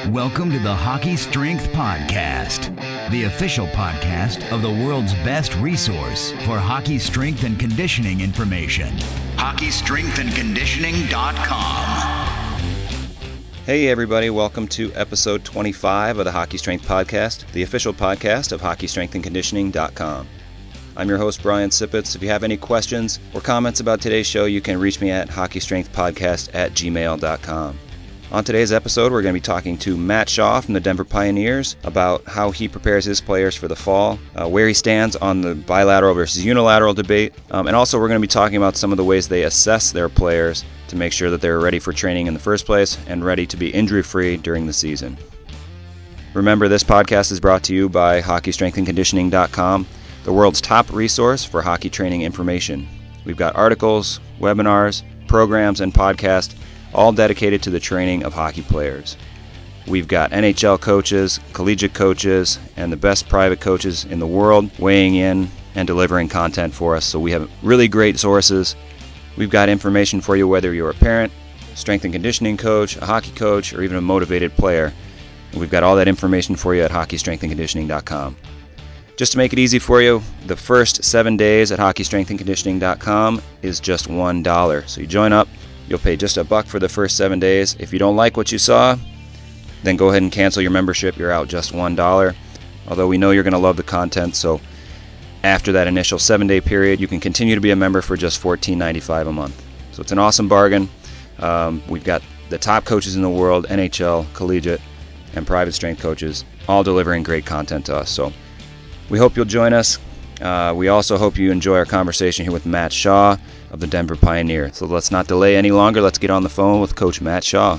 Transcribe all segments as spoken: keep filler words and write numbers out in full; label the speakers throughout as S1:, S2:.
S1: Welcome to the Hockey Strength Podcast, the official podcast of the world's best resource for hockey strength and conditioning information. hockey strength and conditioning dot com.
S2: Hey everybody, welcome to episode twenty-five of the Hockey Strength Podcast, the official podcast of hockey strength and conditioning dot com. I'm your host, Brian Sipitz. If you have any questions or comments about today's show, you can reach me at hockey strength podcast at gmail dot com. On today's episode, we're going to be talking to Matt Shaw from the Denver Pioneers about how he prepares his players for the fall, uh, where he stands on the bilateral versus unilateral debate, um, and also we're going to be talking about some of the ways they assess their players to make sure that they're ready for training in the first place and ready to be injury-free during the season. Remember, this podcast is brought to you by hockey strength and conditioning dot com, the world's top resource for hockey training information. We've got articles, webinars, programs, and podcasts all dedicated to the training of hockey players. We've got N H L coaches, collegiate coaches, and the best private coaches in the world weighing in and delivering content for us, so we have really great sources. We've got information for you whether you're a parent, strength and conditioning coach, a hockey coach, or even a motivated player. And we've got all that information for you at hockey strength and conditioning dot com. Just to make it easy for you, the first seven days at hockey strength and conditioning dot com is just one dollar. So you join up, you'll pay just a buck for the first seven days. If you don't like what you saw, then go ahead and cancel your membership. You're out just one dollar. Although we know you're going to love the content, so after that initial seven-day period, you can continue to be a member for just fourteen ninety-five a month. So it's an awesome bargain. Um, we've got the top coaches in the world, N H L, collegiate, and private strength coaches, all delivering great content to us. So we hope you'll join us. Uh, we also hope you enjoy our conversation here with Matt Shaw of the Denver Pioneer. So let's not delay any longer. Let's get on the phone with Coach Matt Shaw.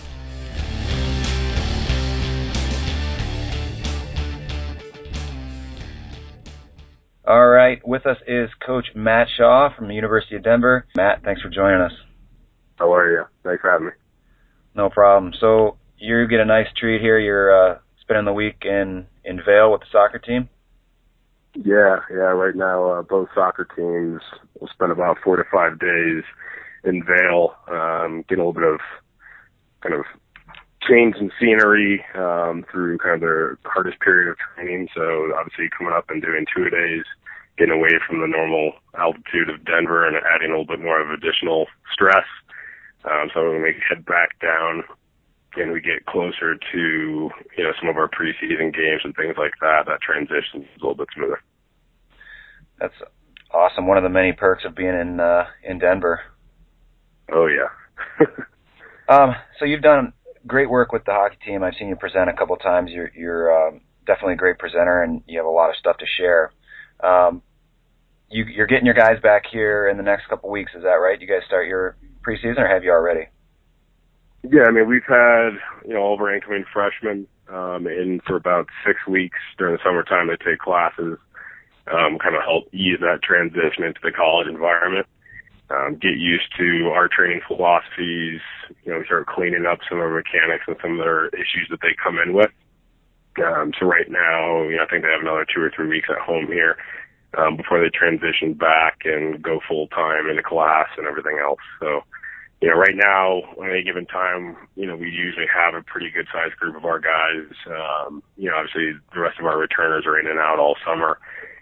S2: All right, with us is Coach Matt Shaw from the University of Denver. Matt, thanks for joining us.
S3: How are you? Thanks for having me.
S2: No problem. So you get a nice treat here. You're uh, spending the week in, in Vail with the soccer team?
S3: Yeah, yeah. Right now, uh, both soccer teams will spend about four to five days in Vail, um, getting a little bit of kind of change in scenery um, through kind of their hardest period of training. So obviously coming up and doing two days, getting away from the normal altitude of Denver and adding a little bit more of additional stress. Um, so when we head back down and we get closer to, you know, some of our preseason games and things like that, that transition is a little bit smoother.
S2: That's awesome. One of the many perks of being in uh, in Denver.
S3: Oh, yeah.
S2: um, so you've done great work with the hockey team. I've seen you present a couple of times. You're, you're um, definitely a great presenter, and you have a lot of stuff to share. Um, you, you're getting your guys back here in the next couple of weeks, is that right? You guys start your preseason, or have you already?
S3: Yeah, I mean, we've had, you know, all of our incoming freshmen um, in for about six weeks during the summertime. They take classes, um, kind of help ease that transition into the college environment, um, get used to our training philosophies, you know, start cleaning up some of our mechanics and some of their issues that they come in with. Um, so right now, you know, I think they have another two or three weeks at home here um, before they transition back and go full-time into class and everything else. So, you know, right now, at any given time, you know, we usually have a pretty good-sized group of our guys. Um, you know, obviously the rest of our returners are in and out all summer.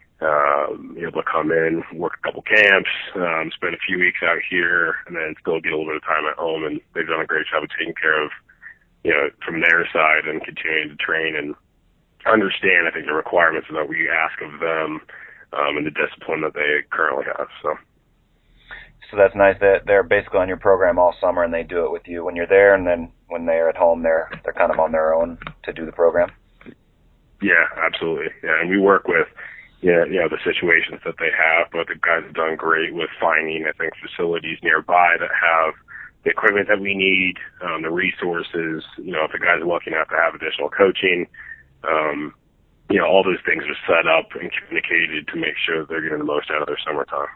S3: Um, able to come in, work a couple camps, um, spend a few weeks out here, and then still get a little bit of time at home. And they've done a great job of taking care of, you know, from their side and continuing to train and understand, I think, the requirements that we ask of them um, and the discipline that they currently have. So.
S2: So that's nice that they're basically on your program all summer and they do it with you when you're there, and then when they're at home, they're they're kind of on their own to do the program.
S3: Yeah, absolutely. Yeah, and we work with, you know, you know the situations that they have, but the guys have done great with finding, I think, facilities nearby that have the equipment that we need, um, the resources. You know, if the guys are lucky enough to have additional coaching, um, you know, all those things are set up and communicated to make sure that they're getting the most out of their summertime.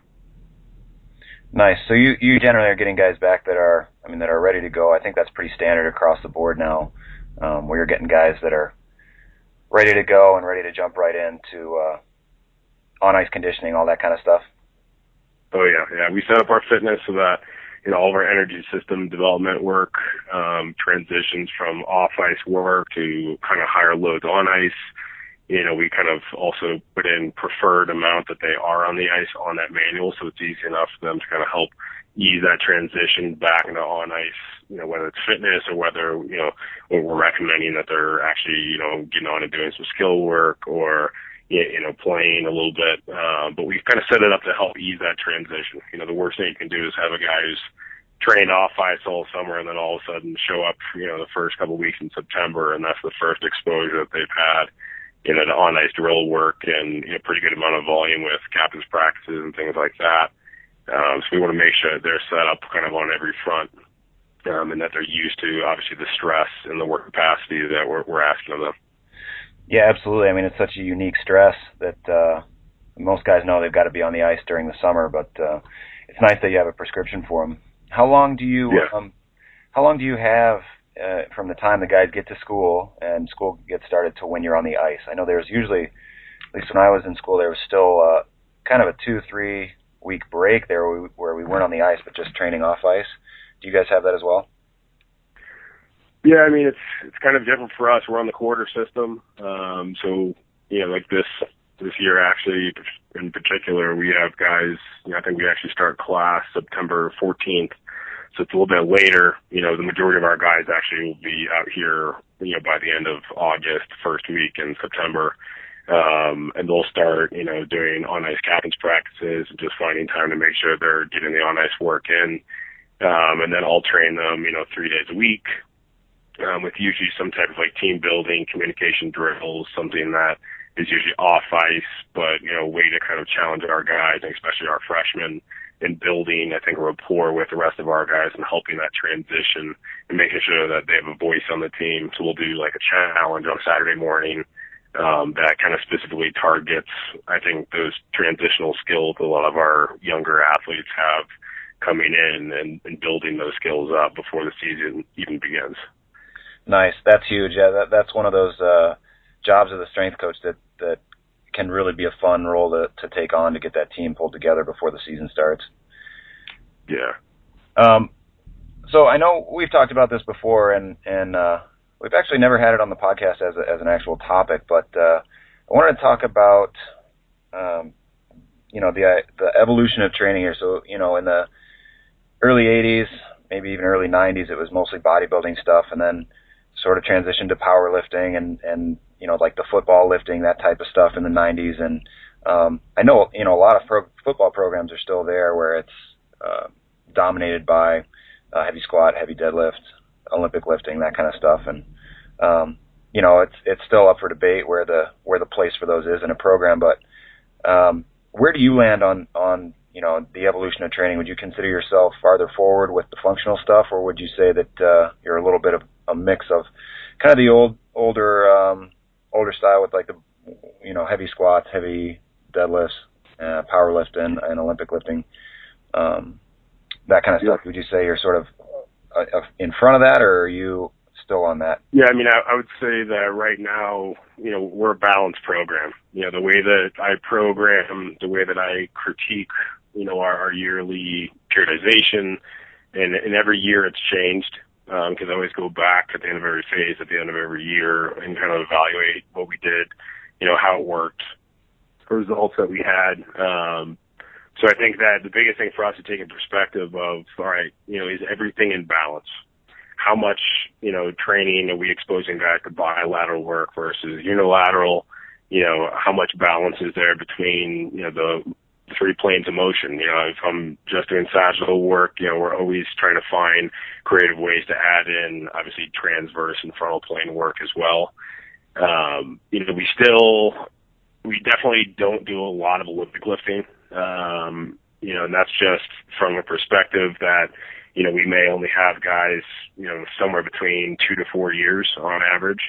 S2: Nice. So you, you generally are getting guys back that are, I mean, that are ready to go. I think that's pretty standard across the board now, um, where you're getting guys that are ready to go and ready to jump right into uh, on-ice conditioning, all that kind of stuff.
S3: Oh, yeah. Yeah, we set up our fitness so that, you know, all of our energy system development work, um, transitions from off-ice work to kind of higher loads on ice. You know, we kind of also put in preferred amount that they are on the ice on that manual, so it's easy enough for them to kind of help ease that transition back into on ice, you know, whether it's fitness or whether, you know, we're recommending that they're actually, you know, getting on and doing some skill work or, you know, playing a little bit. Uh, but we've kind of set it up to help ease that transition. You know, the worst thing you can do is have a guy who's trained off ice all summer and then all of a sudden show up, you know, the first couple of weeks in September, and that's the first exposure that they've had, you know, to on-ice drill work and, you know, pretty good amount of volume with captain's practices and things like that. Um, so we want to make sure that they're set up kind of on every front, um, and that they're used to, obviously, the stress and the work capacity that we're, we're asking of them.
S2: Yeah, absolutely. I mean, it's such a unique stress that uh, most guys know they've got to be on the ice during the summer, but uh, it's nice that you have a prescription for them. How long do you
S3: yeah.
S2: um, how long do you have uh, from the time the guys get to school and school gets started to when you're on the ice? I know there's usually, at least when I was in school, there was still uh, kind of a two, three week break there where we, where we weren't on the ice but just training off ice. Do you guys have that as well?
S3: Yeah, I mean, it's it's kind of different for us. We're on the quarter system. Um, so, you know, like this this year, actually, in particular, we have guys, you know, I think we actually start class September fourteenth. So it's a little bit later. You know, the majority of our guys actually will be out here, you know, by the end of August, first week in September. Um, and they'll start, you know, doing on-ice captain's practices and just finding time to make sure they're getting the on-ice work in. Um, and then I'll train them, you know, three days a week. Um, with usually some type of like team building, communication drills, something that is usually off ice, but, you know, a way to kind of challenge our guys, and especially our freshmen, in building, I think, a rapport with the rest of our guys and helping that transition and making sure that they have a voice on the team. So we'll do like a challenge on Saturday morning um, that kind of specifically targets, I think, those transitional skills a lot of our younger athletes have coming in and, and building those skills up before the season even begins.
S2: Nice. That's huge. Yeah, that, that's one of those uh, jobs of the strength coach that, that can really be a fun role to, to take on to get that team pulled together before the season starts.
S3: Yeah.
S2: Um, so I know we've talked about this before, and, and uh, we've actually never had it on the podcast as, a, as an actual topic, but uh, I wanted to talk about, um, you know, the the evolution of training here. So, you know, in the early eighties, maybe even early nineties, it was mostly bodybuilding stuff, and then sort of transitioned to powerlifting and, and, you know, like the football lifting, that type of stuff in the nineties. And um, I know, you know, a lot of pro- football programs are still there where it's uh, dominated by uh, heavy squat, heavy deadlift, Olympic lifting, that kind of stuff. And, um, you know, it's it's still up for debate where the where the place for those is in a program. But um, where do you land on, on, you know, the evolution of training? Would you consider yourself farther forward with the functional stuff, or would you say that uh, you're a little bit of a mix of kind of the old, older, um, older style with like the, you know, heavy squats, heavy deadlifts, uh, power lifting, and Olympic lifting, um, that kind of stuff? Would you say you're sort of uh, in front of that, or are you still on that?
S3: Yeah, I mean, I, I would say that right now, you know, we're a balanced program. You know, the way that I program, the way that I critique, you know, our, our yearly periodization, and, and every year it's changed. Because um, I always go back at the end of every phase, at the end of every year, and kind of evaluate what we did, you know, how it worked, the results that we had. Um, so I think that the biggest thing for us is taking perspective of, all right, you know, is everything in balance? How much, you know, training are we exposing guys to bilateral work versus unilateral? You know, how much balance is there between, you know, the three planes of motion? You know, if I'm just doing sagittal work, you know, we're always trying to find creative ways to add in, obviously, transverse and frontal plane work as well. Um, you know, we still, we definitely don't do a lot of Olympic lifting. Um, you know, and that's just from a perspective that, you know, we may only have guys, you know, somewhere between two to four years on average.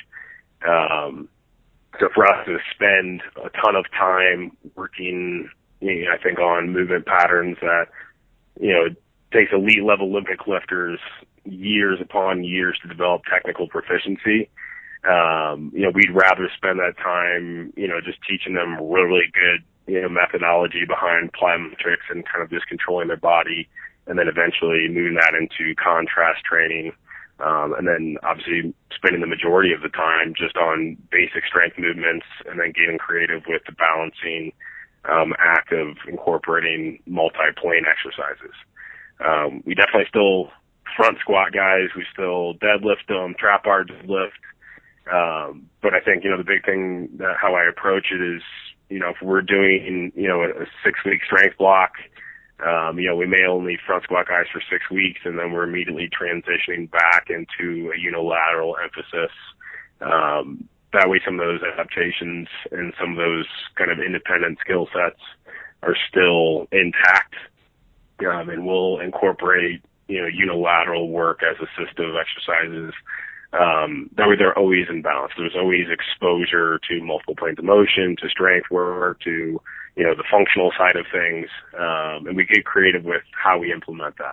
S3: Um, so for us to spend a ton of time working, you know, I think on movement patterns that, you know, takes elite level Olympic lifters years upon years to develop technical proficiency. Um, you know, we'd rather spend that time, you know, just teaching them really good, you know, methodology behind plyometrics and kind of just controlling their body and then eventually moving that into contrast training. Um, and then obviously spending the majority of the time just on basic strength movements, and then getting creative with the balancing um, act of incorporating multi-plane exercises. Um, we definitely still front squat guys. We still deadlift them, trap bar deadlift. Um, but I think, you know, the big thing that how I approach it is, you know, if we're doing, you know, a, a six-week strength block, Um, you know, we may only front squat guys for six weeks, and then we're immediately transitioning back into a unilateral emphasis. Um, that way some of those adaptations and some of those kind of independent skill sets are still intact, um, and we'll incorporate, you know, unilateral work as assistive exercises. Um, that way they're always in balance. There's always exposure to multiple planes of motion, to strength work, to, you know, the functional side of things. Um, and we get creative with how we implement that.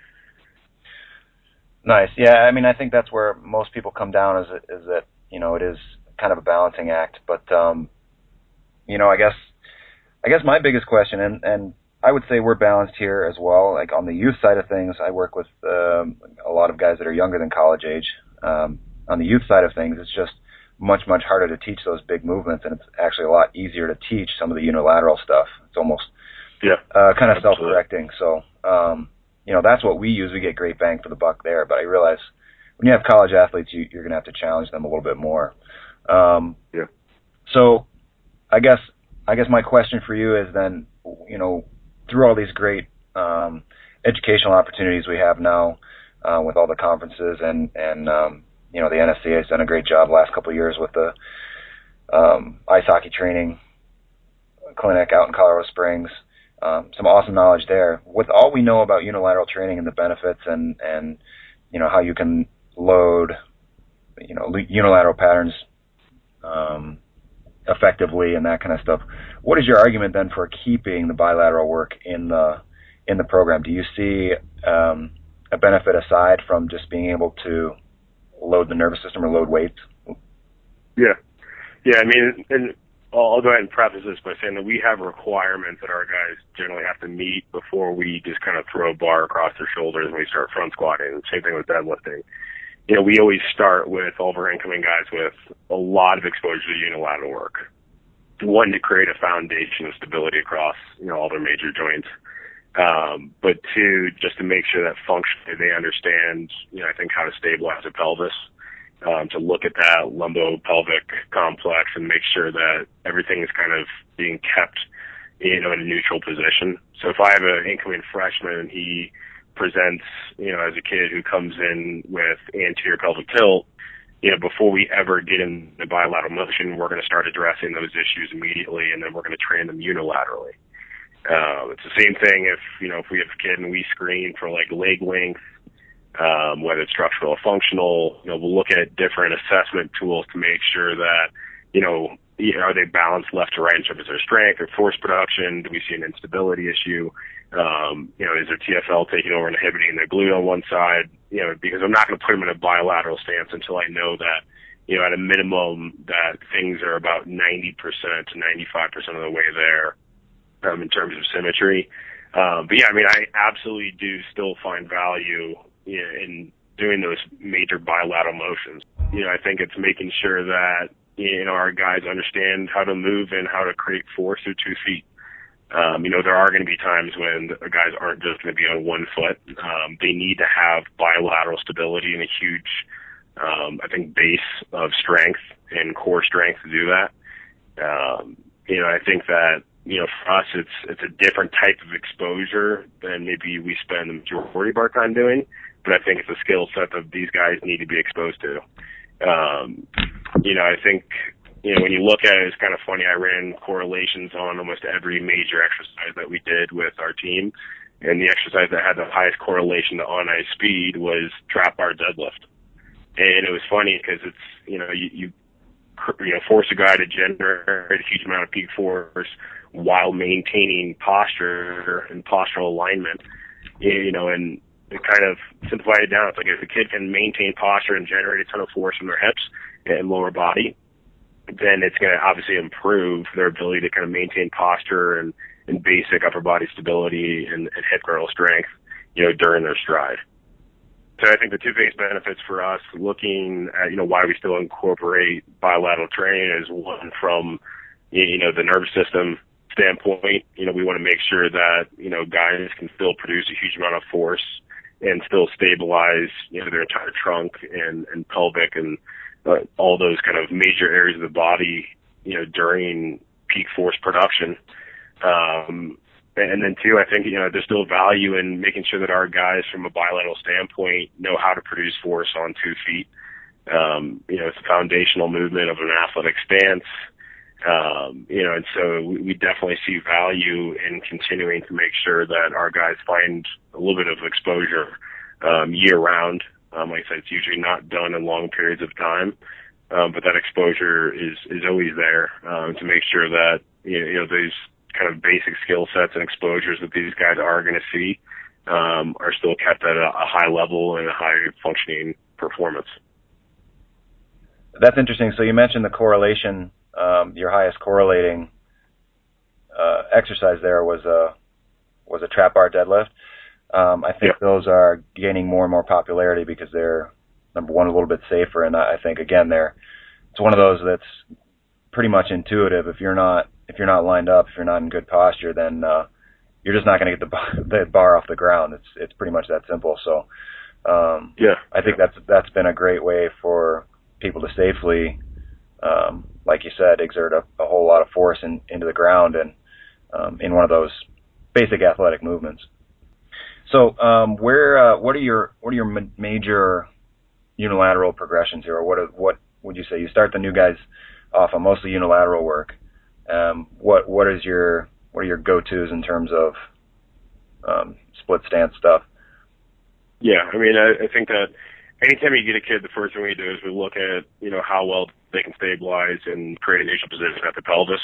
S2: Nice. Yeah. I mean, I think that's where most people come down is, is that, you know, it is kind of a balancing act, but, um, you know, I guess, I guess my biggest question, and, and I would say we're balanced here as well. Like on the youth side of things, I work with, um, a lot of guys that are younger than college age. Um, on the youth side of things, it's just much, much harder to teach those big movements, and it's actually a lot easier to teach some of the unilateral stuff. It's almost
S3: yeah,
S2: uh, kind of
S3: absolutely.
S2: self-correcting. So, um, you know, that's what we use. We get great bang for the buck there. But I realize when you have college athletes, you, you're going to have to challenge them a little bit more. Um,
S3: yeah.
S2: So I guess I guess my question for you is then, you know, through all these great um, educational opportunities we have now, Uh, with all the conferences and, and um, you know, the N S C A has done a great job the last couple of years with the um, ice hockey training clinic out in Colorado Springs. Um, some awesome knowledge there. With all we know about unilateral training and the benefits and, and you know, how you can load, you know, unilateral patterns um, effectively and that kind of stuff, what is your argument then for keeping the bilateral work in the in the program? Do you see um, a benefit aside from just being able to load the nervous system or load weights?
S3: Yeah. Yeah, I mean, and I'll go ahead and preface this by saying that we have requirements that our guys generally have to meet before we just kind of throw a bar across their shoulders when we start front squatting. Same thing with deadlifting. You know, we always start with all of our incoming guys with a lot of exposure to unilateral work. One, to create a foundation of stability across, you know, all their major joints. Um, but two, just to make sure that functionally they understand, you know, I think how to stabilize a pelvis, um, to look at that lumbo-pelvic complex and make sure that everything is kind of being kept, you know, in a neutral position. So if I have an incoming freshman and he presents, you know, as a kid who comes in with anterior pelvic tilt, you know, before we ever get in the bilateral motion, we're going to start addressing those issues immediately, and then we're going to train them unilaterally. Uh, it's the same thing if, you know, if we have a kid and we screen for like leg length, um, whether it's structural or functional, you know, we'll look at different assessment tools to make sure that, you know, are they balanced left to right in terms of their strength or force production? Do we see an instability issue? Um, you know, is their T F L taking over and inhibiting their glute on one side? You know, because I'm not going to put them in a bilateral stance until I know that, you know, at a minimum that things are about ninety percent to ninety-five percent of the way there, um, in terms of symmetry. Um, but yeah, I mean, I absolutely do still find value, you know, in doing those major bilateral motions. You know, I think it's making sure that, you know, our guys understand how to move and how to create force through two feet. Um, you know, there are going to be times when the guys aren't just going to be on one foot. Um, they need to have bilateral stability and a huge, um, I think, base of strength and core strength to do that. Um, you know, I think that, you know, for us, it's, it's a different type of exposure than maybe we spend the majority of our time doing, but I think it's a skill set that these guys need to be exposed to. Um, you know, I think, you know, when you look at it, it's kind of funny. I ran correlations on almost every major exercise that we did with our team, and the exercise that had the highest correlation to on-ice speed was trap bar deadlift. And it was funny because it's, you know, you, you, you know, force a guy to generate a huge amount of peak force while maintaining posture and postural alignment, you know, and it kind of simplified it down. It's like if a kid can maintain posture and generate a ton of force from their hips and lower body, then it's going to obviously improve their ability to kind of maintain posture and, and basic upper body stability and, and hip girdle strength, you know, during their stride. So I think the two biggest benefits for us looking at, you know, why we still incorporate bilateral training is one from, you know, the nervous system standpoint. You know, we want to make sure that, you know, guys can still produce a huge amount of force and still stabilize, you know, their entire trunk and, and pelvic and uh, all those kind of major areas of the body, you know, during peak force production. Um, and then two, I think, you know, there's still value in making sure that our guys from a bilateral standpoint know how to produce force on two feet. Um, you know, it's a foundational movement of an athletic stance. Um, you know, and so we, we definitely see value in continuing to make sure that our guys find a little bit of exposure, um, year round. Um, like I said, it's usually not done in long periods of time. Um, but that exposure is, is always there, um, to make sure that, you know, you know, these kind of basic skill sets and exposures that these guys are going to see, um, are still kept at a, a high level and a high functioning performance.
S2: That's interesting. So you mentioned the correlation, um, your highest correlating, uh, exercise there was a, was a trap bar deadlift. Um, I think yeah. those are gaining more and more popularity because they're, number one, a little bit safer, and I think again, they're it's one of those that's pretty much intuitive. If you're not if you're not lined up, if you're not in good posture, then uh, you're just not going to get the bar, the bar off the ground. It's it's pretty much that simple. So um,
S3: yeah,
S2: I think that's that's been a great way for people to safely, um, like you said, exert a, a whole lot of force in, into the ground and um, in one of those basic athletic movements. So um, where uh, what are your what are your ma- major unilateral progressions here, or what are, what would you say? You start the new guys off on mostly unilateral work. Um, what what is your what are your go-tos in terms of um, split stance stuff?
S3: Yeah, I mean, I, I think that anytime you get a kid, the first thing we do is we look at, you know, how well they can stabilize and create an initial position at the pelvis.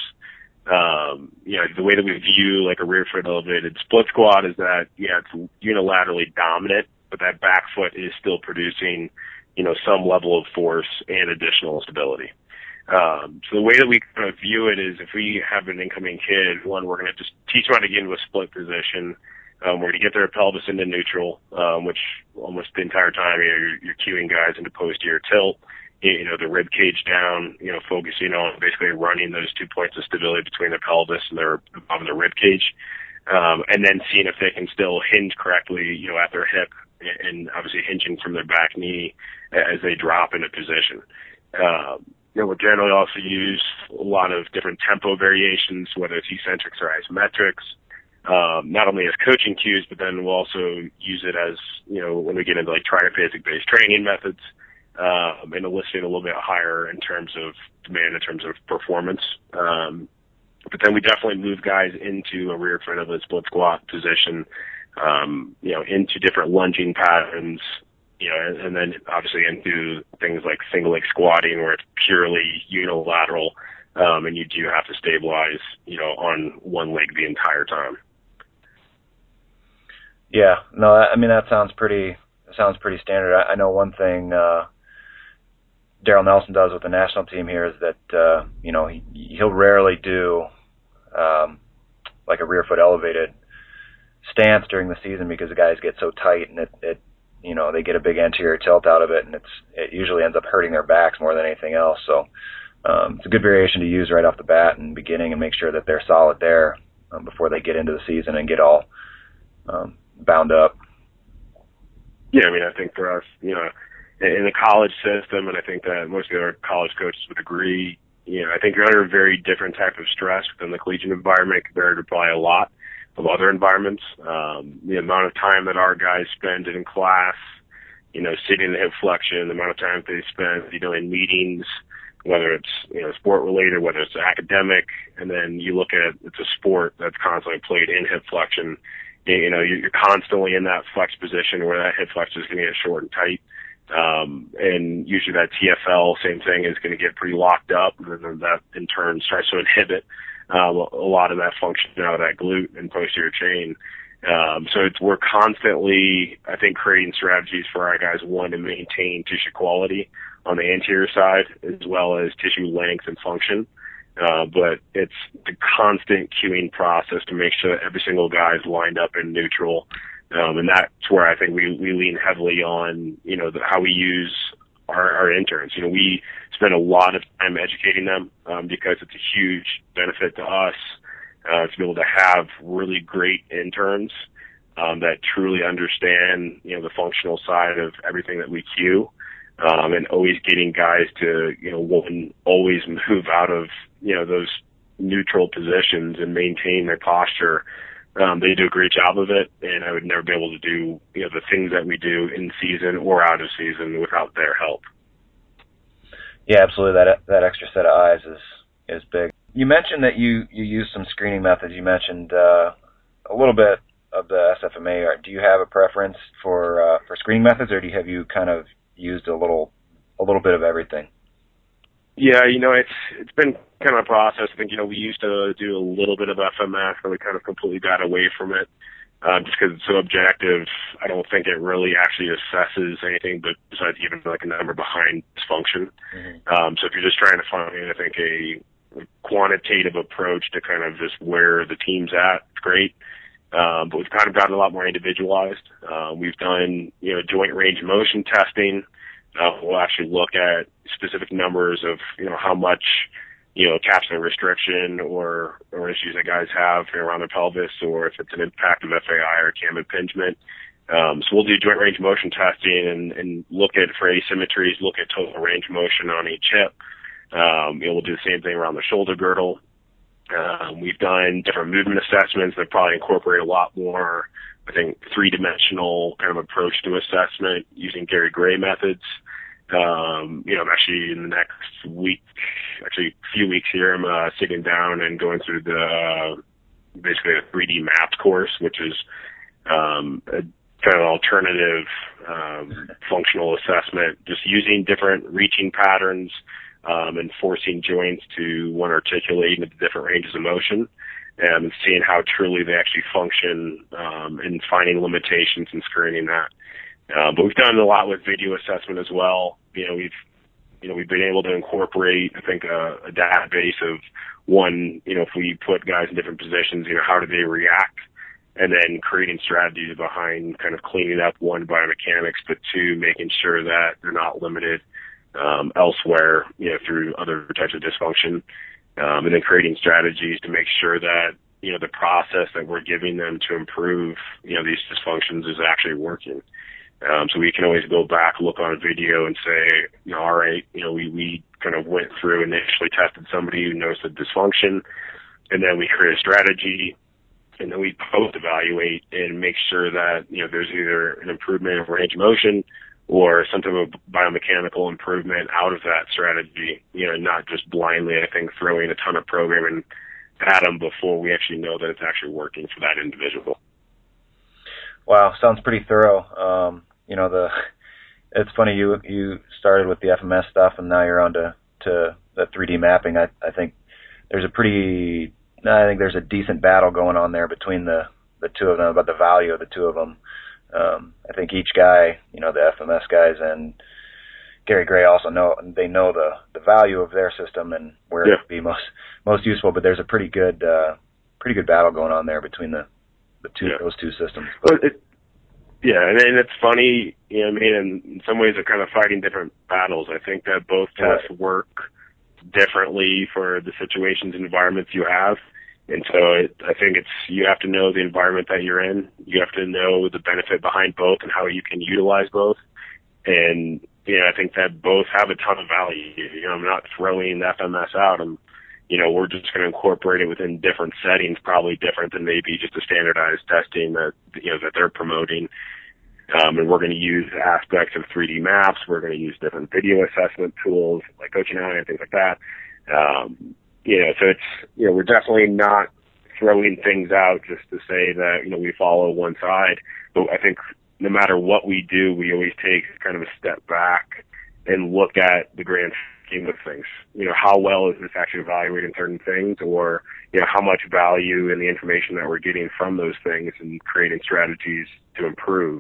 S3: Um, you know, the way that we view like a rear foot elevated split squat is that, yeah, it's unilaterally dominant, but that back foot is still producing, you know, some level of force and additional stability. Um, so the way that we kind of view it is if we have an incoming kid, one, we're going to just teach them how to get into a split position. Um, we're going to get their pelvis into neutral, um, which almost the entire time, you know, you're, you're cueing guys into posterior tilt, you know, the rib cage down, you know, focusing on basically running those two points of stability between the pelvis and their, above the rib cage. Um, and then seeing if they can still hinge correctly, you know, at their hip and obviously hinging from their back knee as they drop into position. Um, you know, we'll generally also use a lot of different tempo variations, whether it's eccentrics or isometrics, um, not only as coaching cues, but then we'll also use it as, you know, when we get into like triphasic based training methods, um, and eliciting a little bit higher in terms of demand, in terms of performance. Um, but then we definitely move guys into a rear foot of a split squat position, um, you know, into different lunging patterns, you know, and, and then obviously into things like single leg squatting where it's purely unilateral, um, and you do have to stabilize, you know, on one leg the entire time.
S2: Yeah, no, I mean, that sounds pretty, sounds pretty standard. I, I know one thing, uh, Daryl Nelson does with the national team here is that, uh, you know, he, he'll rarely do, um, like a rear foot elevated stance during the season because the guys get so tight and it, it, you know, they get a big anterior tilt out of it and it's, it usually ends up hurting their backs more than anything else. So, um, it's a good variation to use right off the bat and beginning and make sure that they're solid there um, before they get into the season and get all, um, bound up.
S3: Yeah, I mean, I think for us, you know, in the college system, and I think that most of our college coaches would agree, you know, I think you're under a very different type of stress within the collegiate environment compared to probably a lot of other environments. Um, the amount of time that our guys spend in class, you know, sitting in the hip flexion, the amount of time they spend, you know, in meetings, whether it's, you know, sport related, whether it's academic, and then you look at it's a sport that's constantly played in hip flexion. You know, you're constantly in that flex position where that hip flex is going to get short and tight. Um, and usually that T F L, same thing, is going to get pretty locked up, and then that in turn starts to inhibit um, a lot of that function out of that glute and posterior chain. Um, so it's, we're constantly, I think, creating strategies for our guys, one, to maintain tissue quality on the anterior side, as well as tissue length and function. Uh, but it's the constant cueing process to make sure that every single guy is lined up in neutral, Um, and that's where I think we, we lean heavily on, you know, the, how we use our, our interns. You know, we spend a lot of time educating them, um, because it's a huge benefit to us, uh, to be able to have really great interns, um, that truly understand, you know, the functional side of everything that we queue, um, and always getting guys to, you know, one, always move out of, you know, those neutral positions and maintain their posture. Um, they do a great job of it, and I would never be able to do, you know, the things that we do in season or out of season without their help.
S2: Yeah, absolutely. That that extra set of eyes is is big. You mentioned that you, you use some screening methods. You mentioned uh, a little bit of the S F M A. Do you have a preference for uh, for screening methods, or do you have you kind of used a little a little bit of everything?
S3: Yeah, you know, it's it's been kind of a process. I think, you know, we used to do a little bit of F M S, but we kind of completely got away from it, um, just because it's so objective. I don't think it really actually assesses anything, but besides giving like a number behind dysfunction. Mm-hmm. Um, so if you're just trying to find, I think, a quantitative approach to kind of just where the team's at, it's great. Um, but we've kind of gotten a lot more individualized. Um, we've done, you know, joint range of motion testing. Uh, we'll actually look at specific numbers of, you know, how much, you know, capsular restriction or, or issues that guys have, you know, around their pelvis, or if it's an impact of F A I or cam impingement. Um, so we'll do joint range of motion testing and, and look at for asymmetries, look at total range of motion on each hip. Um, you know, we'll do the same thing around the shoulder girdle. Um, we've done different movement assessments that probably incorporate a lot more, I think, three-dimensional kind of approach to assessment using Gary Gray methods. Um, you know, I'm actually in the next week, actually a few weeks here, I'm uh, sitting down and going through the uh, basically a three D mapped course, which is um, a kind of alternative um, functional assessment, just using different reaching patterns um, and forcing joints to one articulate into different ranges of motion. And seeing how truly they actually function, um, and finding limitations and screening that. Uh, but we've done a lot with video assessment as well. You know, we've, you know, we've been able to incorporate, I think, a, a database of one, you know, if we put guys in different positions, you know, how do they react? And then creating strategies behind kind of cleaning up, one, biomechanics, but two, making sure that they're not limited, um, elsewhere, you know, through other types of dysfunction. Um, and then creating strategies to make sure that, you know, the process that we're giving them to improve, you know, these dysfunctions is actually working. Um, so we can always go back, look on a video and say, you know, all right, you know, we, we kind of went through, initially tested somebody who noticed a dysfunction, and then we create a strategy, and then we post-evaluate and make sure that, you know, there's either an improvement of range of motion or some type of biomechanical improvement out of that strategy, you know, not just blindly, I think, throwing a ton of programming at them before we actually know that it's actually working for that individual.
S2: Wow, sounds pretty thorough. Um, you know, the it's funny, you you started with the F M S stuff, and now you're on to, to the three D mapping. I, I think there's a pretty, I think there's a decent battle going on there between the, the two of them about the value of the two of them. Um, I think each guy, you know, the F M S guys and Gary Gray also know, they know the, the value of their system and where yeah. it would be most, most useful, but there's a pretty good, uh, pretty good battle going on there between the, the two, yeah. those two systems.
S3: Well, it, yeah. And, and it's funny, you know, I mean, in some ways they're kind of fighting different battles. I think that both tests right. work differently for the situations and environments you have. And so it, I think it's, you have to know the environment that you're in. You have to know the benefit behind both and how you can utilize both. And, you know, I think that both have a ton of value. You know, I'm not throwing the F M S out. I'm, you know, we're just going to incorporate it within different settings, probably different than maybe just a standardized testing that, you know, that they're promoting. Um, and we're going to use aspects of three D maps. We're going to use different video assessment tools like Coaching Eye and things like that. Um, You know, so it's, you know, we're definitely not throwing things out just to say that, you know, we follow one side. But I think no matter what we do, we always take kind of a step back and look at the grand scheme of things. You know, how well is this actually evaluating certain things, or, you know, how much value in the information that we're getting from those things and creating strategies to improve.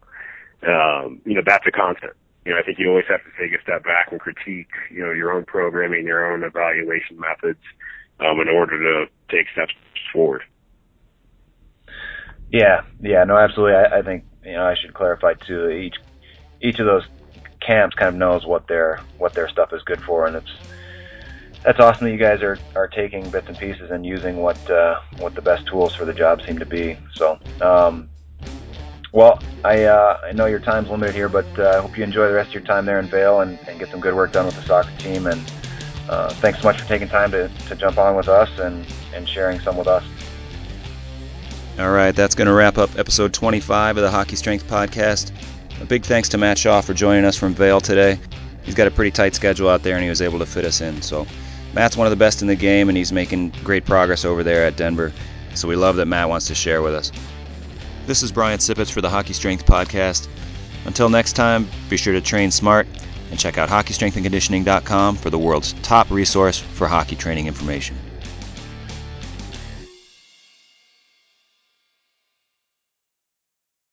S3: Um, you know, that's a constant. You know, I think you always have to take a step back and critique, you know, your own programming, your own evaluation methods, um, in order to take steps forward.
S2: Yeah, yeah, no, absolutely. I, I think, you know, I should clarify too. Each each of those camps kind of knows what their what their stuff is good for, and it's that's awesome that you guys are, are taking bits and pieces and using what uh, what the best tools for the job seem to be. So, um, well, I uh, I know your time's limited here, but uh, I hope you enjoy the rest of your time there in Vail and, and get some good work done with the soccer team. And uh, thanks so much for taking time to, to jump on with us and, and sharing some with us. All right, that's going to wrap up episode twenty-five of the Hockey Strength Podcast. A big thanks to Matt Shaw for joining us from Vail today. He's got a pretty tight schedule out there, and he was able to fit us in. So Matt's one of the best in the game, and he's making great progress over there at Denver. So we love that Matt wants to share with us. This is Brian Sipitz for the Hockey Strength Podcast. Until next time, be sure to train smart and check out hockey strength and conditioning dot com for the world's top resource for hockey training information.